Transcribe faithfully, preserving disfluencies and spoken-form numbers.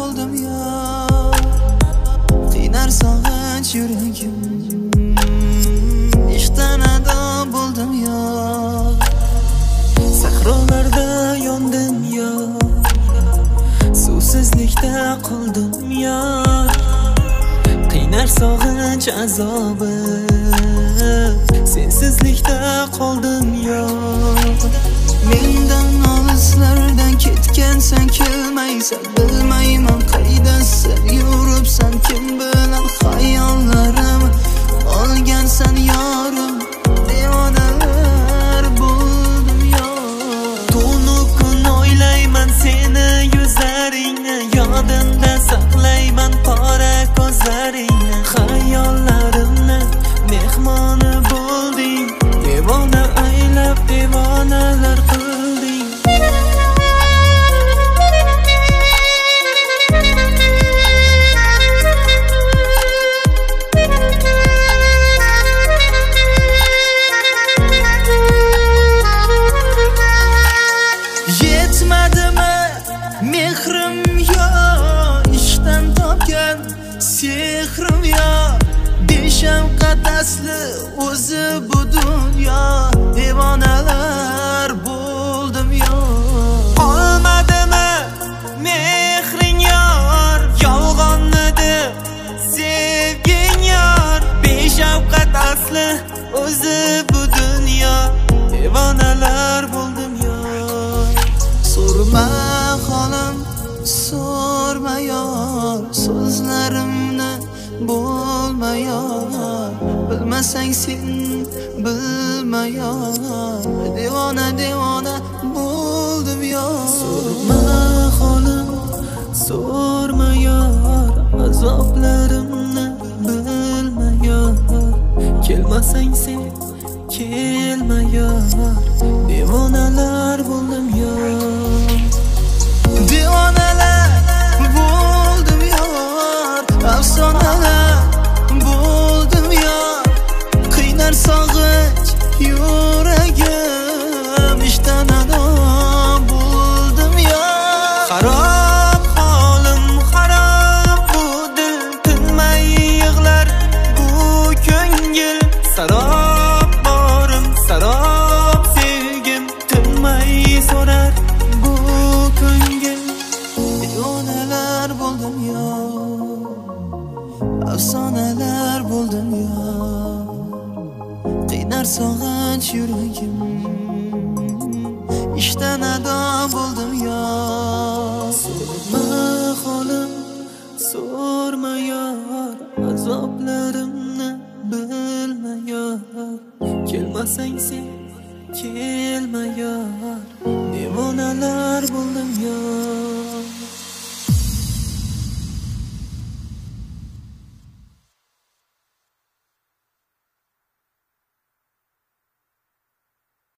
bo'ldim yo, qiynar sog'inch yuragim, ishdan ado bo'ldim yo, sahrolarda yondim yo, suvsizlikda qoldim yo, qiynar sog'inch azobi, sensizlikda qoldim yo. Mendan olislardan ketgansan, kelmaysan, bilmayman qaydasan yuribsan, kim bilan xayollarim olgansan yorim, devonalar bo'ldim yo. Tunu kun o'ylayman seni yuzlaringni, yodimda saqlayman qora ko'zlaringni, xayollarimni mehmoni bo'lding, devona aylab devonalar qilding. Yetmadimi mehrim yo, ishdan topgan sehrim yo, beshafqat asli o'zi bu dunyo, devonalar bo'ldim yo. Qolmadimi mehring yor, yolg'onnidi sevging yor, beshafqat asli o'zi bu dunyo, devonalar bo'ldim yo. So'rma holim, so'rma yor, so'zlarimni bo'lma yor, bilmasang sen bilma yor, devona devona bo'ldim yor. So'rma holim, so'rma yor, azoblarimni bilma yor, kelmasang sen kelma yor, devonalar bo'ldim yor. Devonalar bo'ldim yor, afsonalar bo'ldim yor, qiynar sog'inch yuragim, ishdan ado bo'ldim yor. Xarob holim, xarob bu dil, tinmay yig'lar bu ko'ngil, sarob borim, sarob sevgim, tinmay so'rar bu ko'ngil, devonalar bo'ldim yo, afsonalar bo'ldim yo, qiynar sog'inch yuragim, ishdan ado bo'ldim yo. So'rma holim, so'rma yor, azoblarimni bilma yor, kelmasang sen kelma yor, devonalar bo'ldim